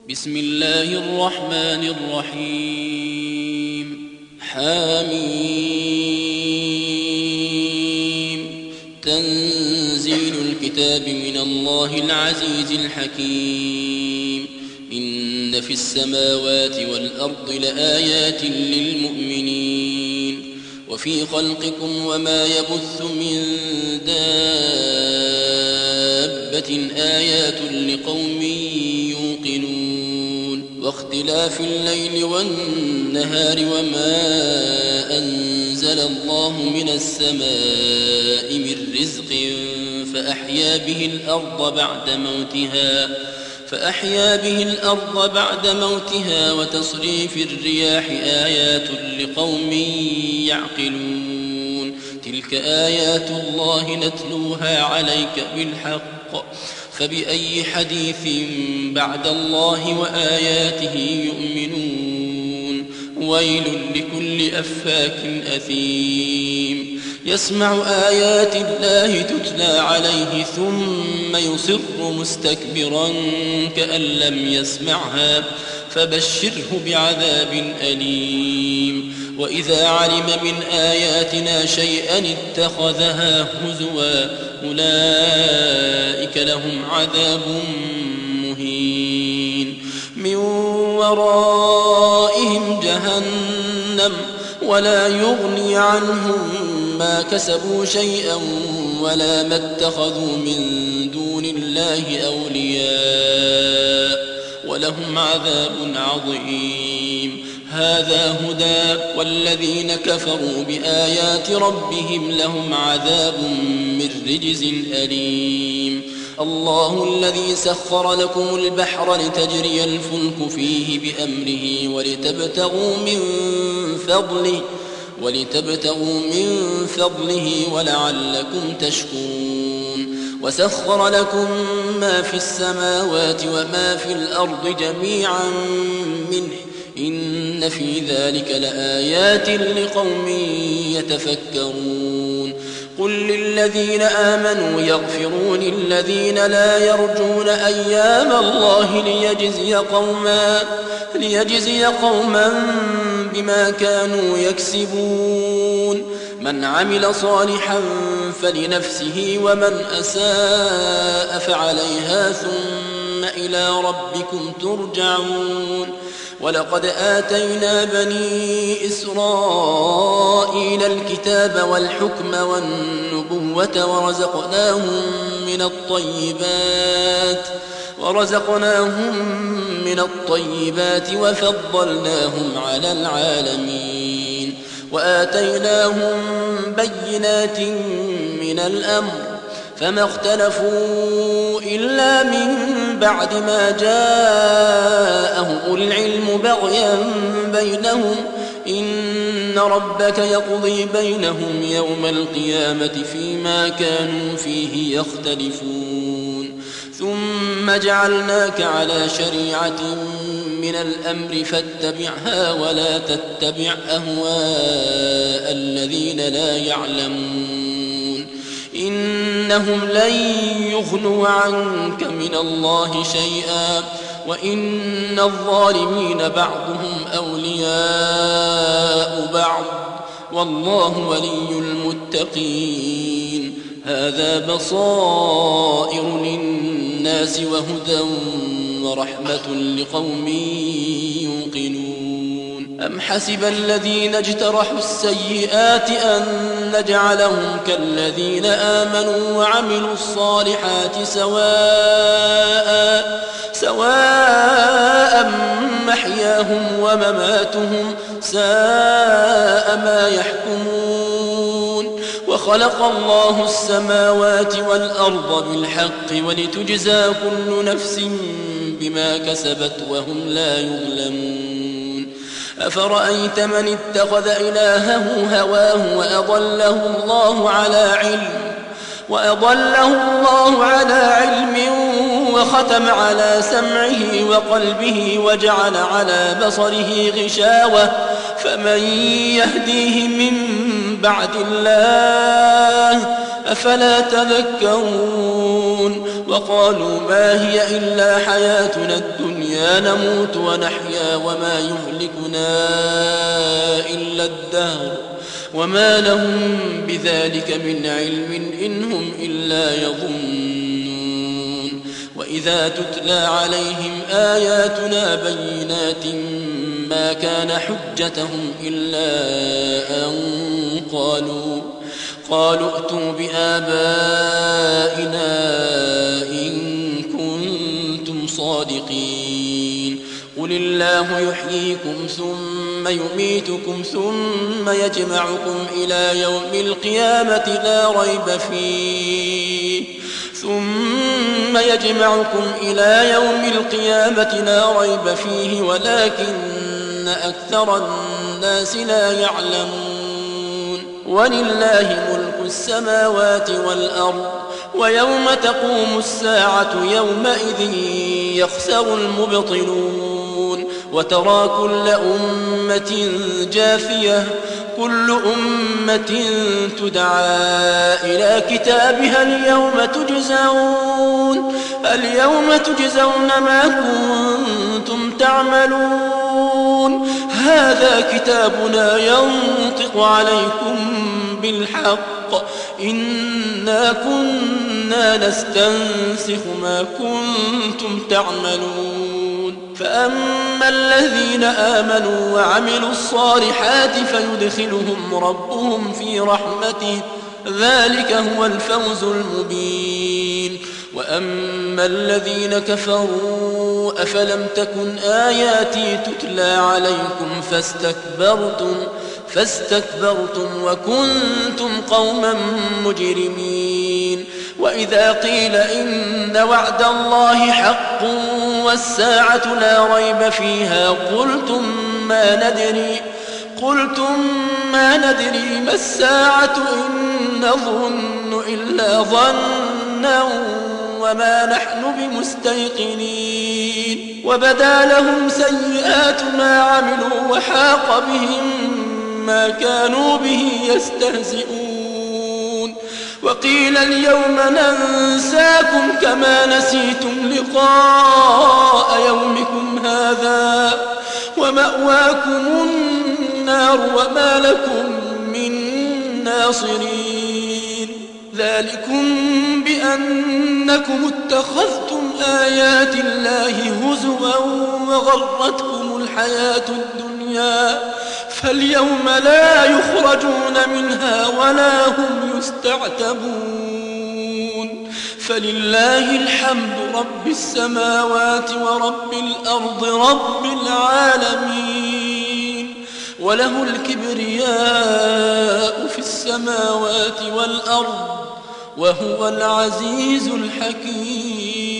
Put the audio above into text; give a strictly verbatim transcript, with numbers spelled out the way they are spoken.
بسم الله الرحمن الرحيم. حميم. تنزيل الكتاب من الله العزيز الحكيم. إن في السماوات والأرض لآيات للمؤمنين وفي خلقكم وما يبث من دابة آيات لقوم يوقنون واختلاف الليل والنهار وما أنزل الله من السماء من رزق فأحيا به الأرض بعد موتها فأحيا به الأرض بعد موتها وتصريف الرياح آيات لقوم يعقلون. تلك آيات الله نتلوها عليك بالحق فبأي حديث بعد الله وآياته يؤمنون. ويل لكل أفاك أثيم يسمع آيات الله تتلى عليه ثم يصر مستكبرا كأن لم يسمعها فبشره بعذاب أليم. وإذا علم من آياتنا شيئا اتخذها هزوا أولئك لهم عذاب مهين. من ورائهم جهنم ولا يغني عنهم ما كسبوا شيئا ولا ما اتخذوا من دون الله أولياء ولهم عذاب عظيم. هذا هدى والذين كفروا بآيات ربهم لهم عذاب من رجز أليم. الله الذي سخر لكم البحر لتجري الفلك فيه بأمره ولتبتغوا من فضله ولتبتغوا من فضله ولعلكم تشكرون. وسخر لكم ما في السماوات وما في الأرض جميعا منه إن في ذلك لآيات لقوم يتفكرون. قل للذين آمنوا يغفروا للذين لا يرجون أيام الله ليجزي قوما ليجزي قوما بما كانوا يكسبون. من عمل صالحا فلنفسه ومن أساء فعليها ثم إلى ربكم ترجعون. ولقد آتينا بني إسرائيل الكتاب والحكم والنبوة ورزقناهم من الطيبات ورزقناهم من الطيبات وفضلناهم على العالمين. وآتيناهم بينات من الأمر فما اختلفوا إلا من بعد ما جاءهم العلم بغيا بينهم إن ربك يقضي بينهم يوم القيامة فيما كانوا فيه يختلفون. ثم جعلناك على شريعة من الأمر فاتبعها ولا تتبع أهواء الذين لا يعلمون. إنهم لن يغنوا عنك من الله شيئا وإن الظالمين بعضهم أولياء بعض والله ولي المتقين. هذا بصائر للناس وهدى ورحمة لقوم يوقنون. أم حسب الذين اجترحوا السيئات أن نجعلهم كالذين آمنوا وعملوا الصالحات سواء سواء محياهم ومماتهم ساء ما يحكمون. وخلق الله السماوات والأرض بالحق ولتجزى كل نفس بما كسبت وهم لا يظلمون. أفرأيت من اتخذ إلهه هواه وأضله الله على علم وأضله الله على علم وختم على سمعه وقلبه وجعل على بصره غشاوة فمن يهديه من بعد الله أفلا تذكرون وقالوا ما هي إلا حياتنا الدنيا نموت ونحيا وما يهلكنا إلا الدهر وما لهم بذلك من علم إن هم إلا يظنون وإذا تتلى عليهم آياتنا بينات ما كان حجتهم إلا أن قالوا قالوا ائتوا بآبائنا إن كنتم صادقين قل الله يحييكم ثم يميتكم ثم يجمعكم إلى يوم القيامة لا ريب فيه ثم يجمعكم إلى يوم القيامة لا ريب فيه ولكن أكثر الناس لا يعلمون ولله ملك السماوات والأرض ويوم تقوم الساعة يومئذ يخسر المبطلون وترى كل أمة جاثية كل أمة تدعى إلى كتابها اليوم تجزون اليوم تجزون ما كنتم تعملون هذا كتابنا ينطق عليكم بالحق إنا كنا نستنسخ ما كنتم تعملون فأما الذين آمنوا وعملوا الصالحات فيدخلهم ربهم في رحمته ذلك هو الفوز المبين وأما الذين كفروا أفلم تكن آياتي تتلى عليكم فاستكبرتم فاستكبرتم وكنتم قوما مجرمين وإذا قيل إن وعد الله حق والساعة لا ريب فيها قلتم ما ندري قلتم ما ندري ما الساعة إن نظن إلا ظنا وما نحن بمستيقنين وبدا لهم سيئات ما عملوا وحاق بهم ما كانوا به يستهزئون وقيل اليوم ننساكم كما نسيتم لقاء يومكم هذا ومأواكم النار وما لكم من ناصرين ذلكم بأنكم اتخذتم آيات الله هزوا وغرتكم الحياة الدنيا فاليوم لا يخرجون منها ولا هم يستعتبون فلله الحمد رب السماوات ورب الأرض رب العالمين وله الكبرياء في السماوات والأرض وهو العزيز الحكيم